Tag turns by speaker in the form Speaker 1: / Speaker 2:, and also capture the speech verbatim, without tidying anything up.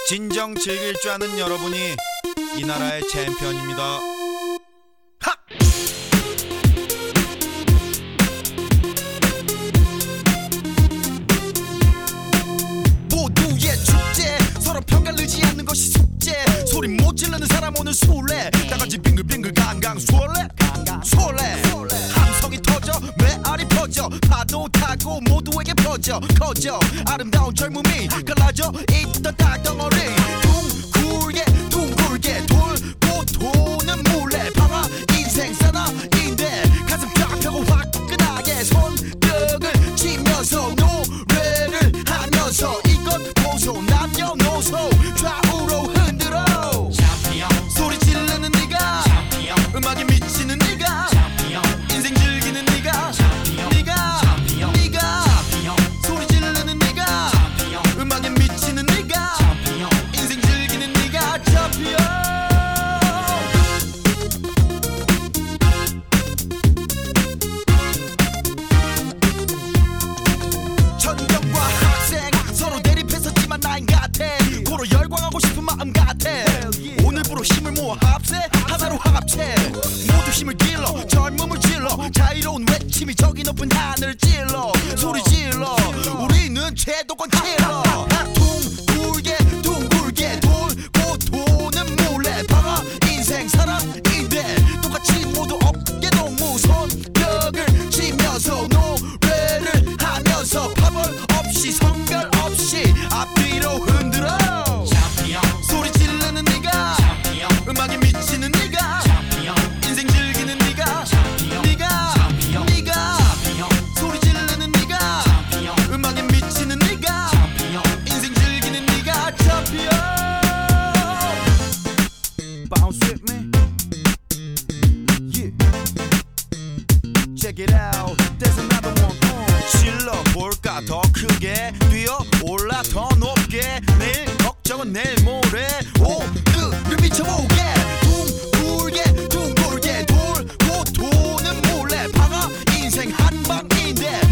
Speaker 1: 진정 즐길 줄 아는 여러분이 이 나라의 챔피언입니다. 하!
Speaker 2: 모두의 축제, 서로 평가를 의지 않는 것이 숙제. 소리 못 지르는 사람 오늘 술래, 다같이 빙글빙글 강강 술래 술래. 함성이 터져 메아리 퍼져, 파도 타고 모두에게 퍼져 커져 아름다운 젊음이 갈라져 있던 땅덩어리. 둥글게 둥글게 돌고 도는 물레, 방아 인생 사나인데 가슴 펴펴고 화끈하게 손뼉을 치면서 노래를 하면서 이것 보소 남녀노소 좌우로 흔들어. 소리 지르는 네가 음악에 미치는 네가 인생 즐기는 네가 네가 네가 소리 지르는 네가 음악에 미치는 네가 인생 즐기는 네가 챔피언. 천정과 학생 서로 대립했었지만 나인 같아. 고로 열광하고 싶은 마음 같아. 오늘부로 힘을 모아 합세 하나로 합체. 모두 힘을 길러 젊음을 질러 자유로운 외침이 저기 높은 하늘 찔러. 소리 질러 우리는 제도권 킬러. 둥글게 둥글게 돌고 도는 물레, 방아 인생 사랑인데 똑같이 모두 어깨 동무 손뼉을 치면서 노래를 하면서 파벌 없이 성별 없이 앞뒤로 흔들어. 소리 지르는 네가 음악에 미치는 네가 인생 즐기는 네가 네가 네가 소리 지르는 네가 음악에 미치는 네가 인생 즐기는 네가 챔피언. Bounce with me, yeah. Check it out, there's another one.
Speaker 1: 질러 볼까 더 크게, 뛰어 올라 더 높게. 내일 걱정은 내일 모레.
Speaker 2: 오늘을 미쳐보게. 둥글게 둥글게 돌고 도는 물레, 방아 인생 한방인데